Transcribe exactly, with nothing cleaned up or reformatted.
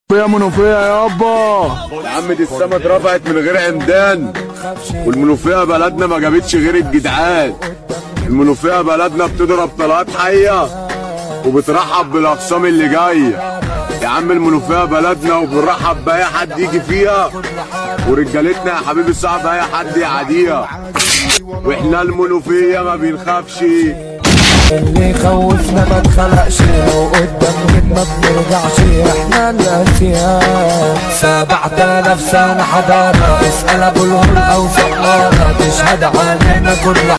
فيها منوفيه يابا. يا عم دي السما اترفعت من غير عمدان، والمنوفيه بلدنا ما جابتش غير الجدعان. المنوفيه بلدنا بتضرب طلقات حيه وبترحب بالاقسام اللي جايه. يا عم المنوفيه بلدنا وبنرحب باي حد يجي فيها، ورجالتنا يا حبيبي صعب اي حد يعاديها. واحنا المنوفيه ما بنخافش، اللي يخوفنا ما اتخلقش، وقدام ما بنرجعش. احنا الانتياب سبعة آلاف سنة حضارة، اسأل ابو الهول او سقارة تشهد علينا كل